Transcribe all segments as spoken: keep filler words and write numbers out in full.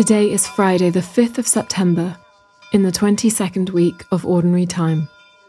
Today is Friday, the fifth of September, in the twenty-second week of Ordinary Time.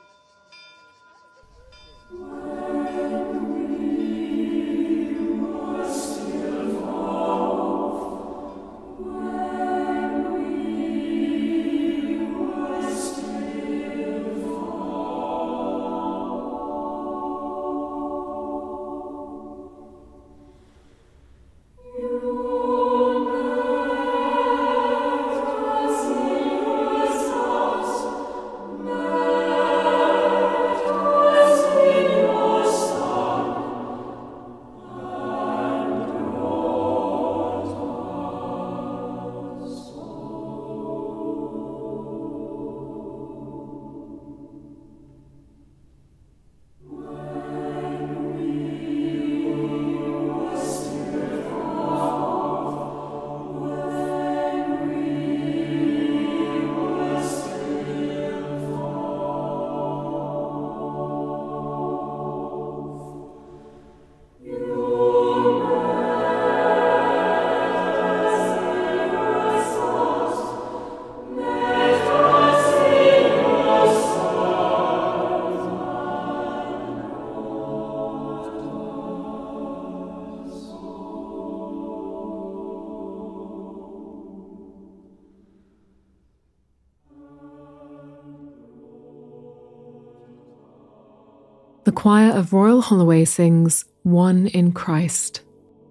The choir of Royal Holloway sings One in Christ.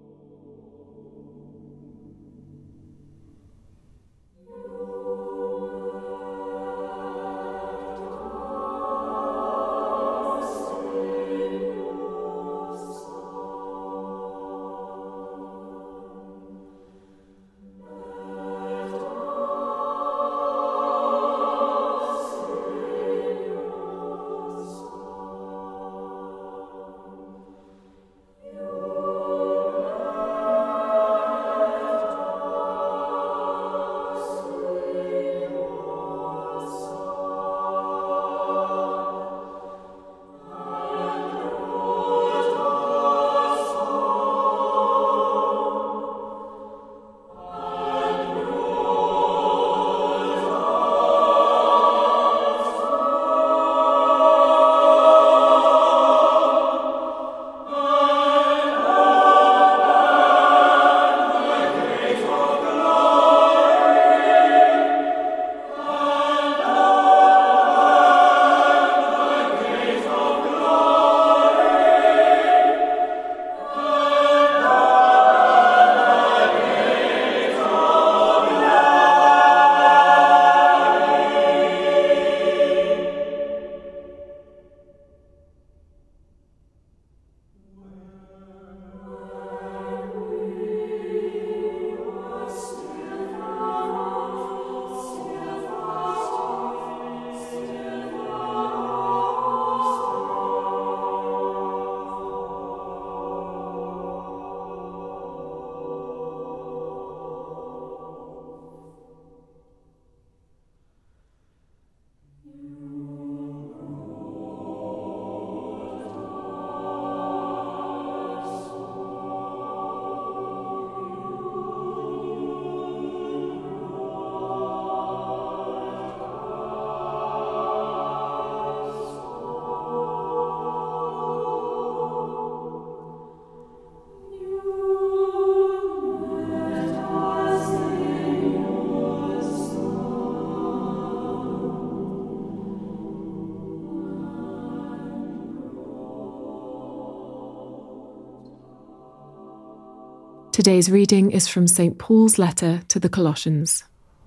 Today's reading is from Saint Paul's letter to the Colossians.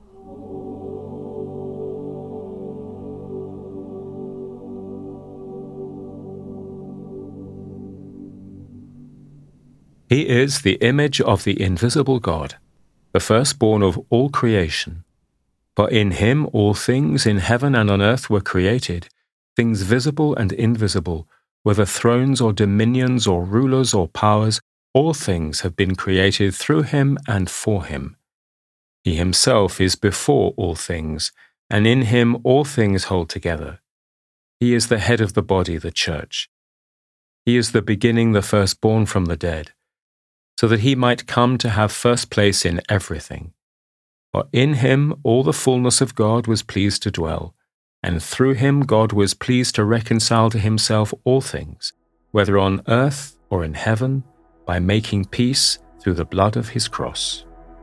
He is the image of the invisible God, the firstborn of all creation. For in him all things in heaven and on earth were created, things visible and invisible, whether thrones or dominions or rulers or powers, all things have been created through him and for him. He himself is before all things, and in him all things hold together. He is the head of the body, the church. He is the beginning, the firstborn from the dead, so that he might come to have first place in everything. For in him all the fullness of God was pleased to dwell, and through him God was pleased to reconcile to himself all things, whether on earth or in heaven, by making peace through the blood of his cross.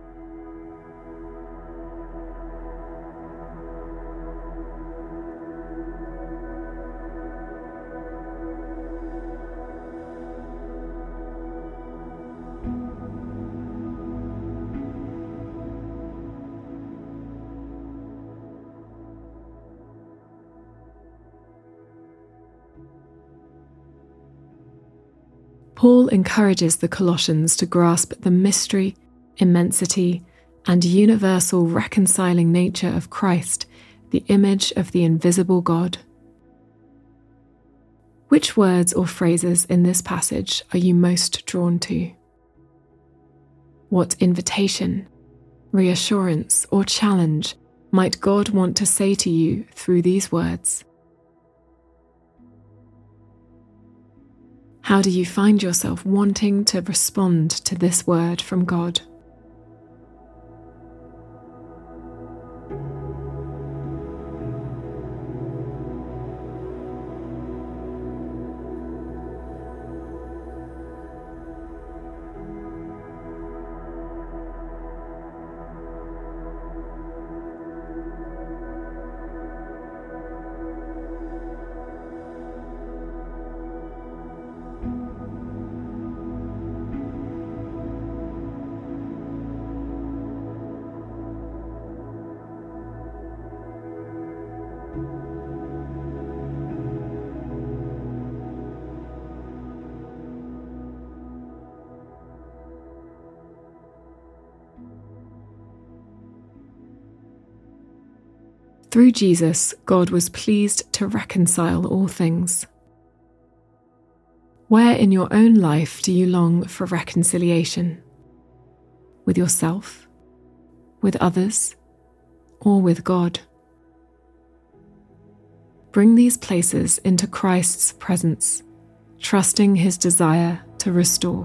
Paul encourages the Colossians to grasp the mystery, immensity, and universal reconciling nature of Christ, the image of the invisible God. Which words or phrases in this passage are you most drawn to? What invitation, reassurance, or challenge might God want to say to you through these words? How do you find yourself wanting to respond to this word from God? Through Jesus, God was pleased to reconcile all things. Where in your own life do you long for reconciliation? With yourself, with others, or with God? Bring these places into Christ's presence, trusting his desire to restore.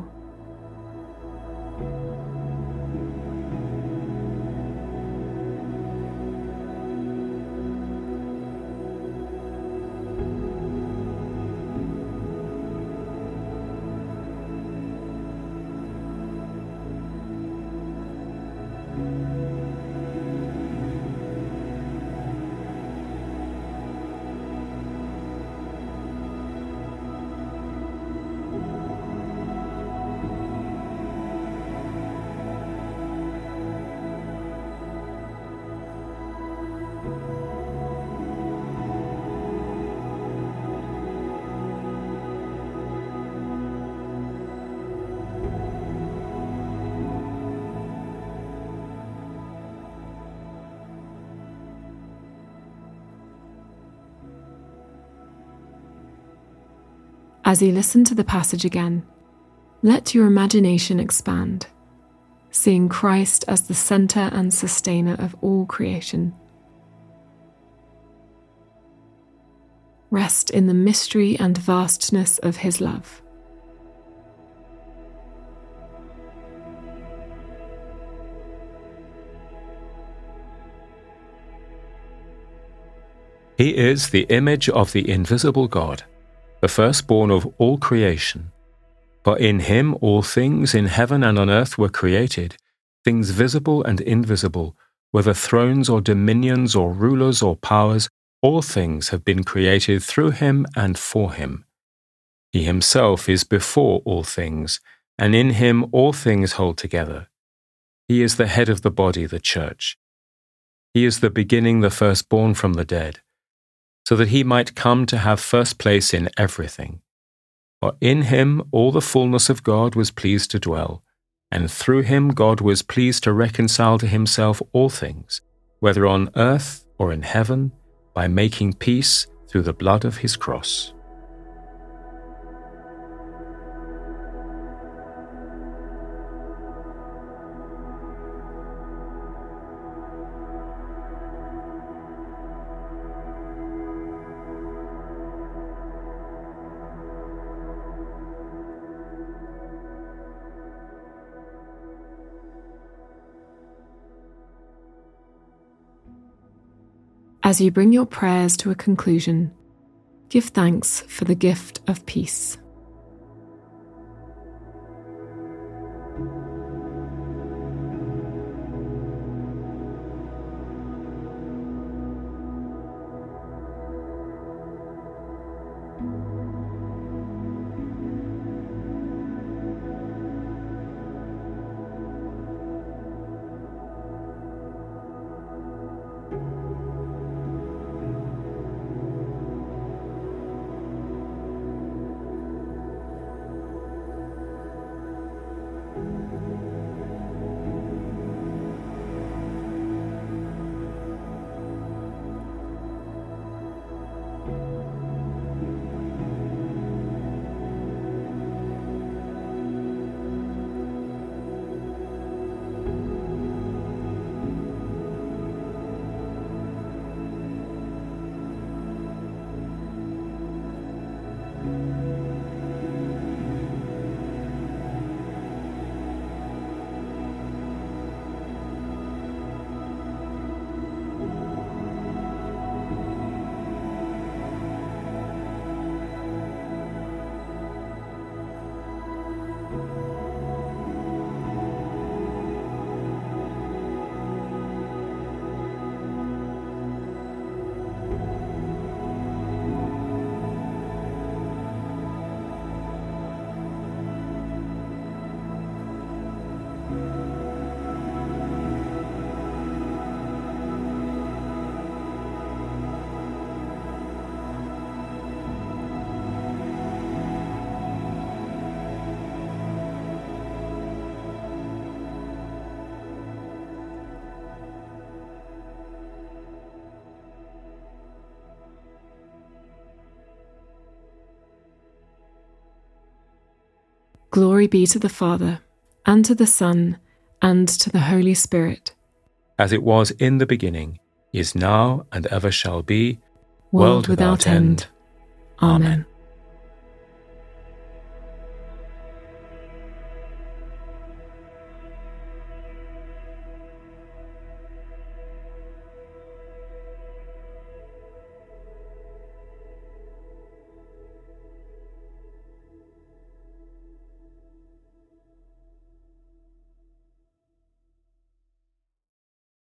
As you listen to the passage again, let your imagination expand, seeing Christ as the centre and sustainer of all creation. Rest in the mystery and vastness of his love. He is the image of the invisible God, the firstborn of all creation. For in him all things in heaven and on earth were created, things visible and invisible, whether thrones or dominions or rulers or powers, all things have been created through him and for him. He himself is before all things, and in him all things hold together. He is the head of the body, the church. He is the beginning, the firstborn from the dead, so that he might come to have first place in everything. For in him all the fullness of God was pleased to dwell, and through him God was pleased to reconcile to himself all things, whether on earth or in heaven, by making peace through the blood of his cross. As you bring your prayers to a conclusion, give thanks for the gift of peace. Glory be to the Father, and to the Son, and to the Holy Spirit. As it was in the beginning, is now, and ever shall be, world without end. Amen.